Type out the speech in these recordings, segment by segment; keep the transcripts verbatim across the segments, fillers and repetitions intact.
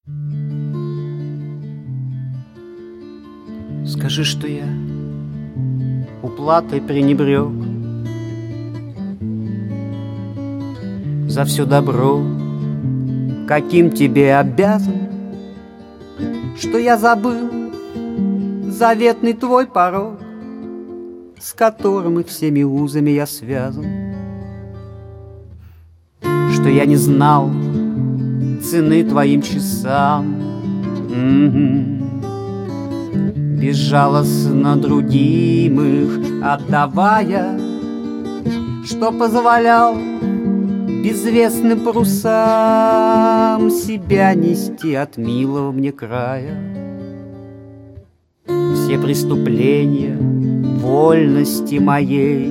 Скажи, что я уплатой пренебрег за все добро, каким тебе обязан, что я забыл заветный твой порог, с которым и всеми узами я связан, что я не знал цены твоим часам, м-м-м. Безжалостно другим их отдавая, что позволял безвестным парусам себя нести от милого мне края. Все преступления вольности моей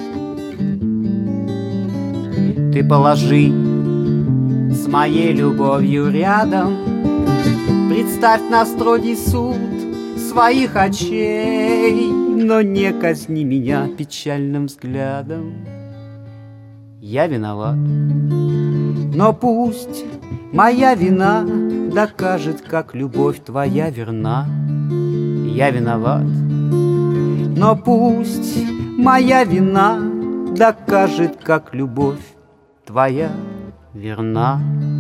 ты положи с моей любовью рядом, представь на строгий суд своих очей, но не казни меня печальным взглядом. Я виноват, но пусть моя вина докажет, как любовь твоя верна. Я виноват, но пусть моя вина докажет, как любовь твоя верна.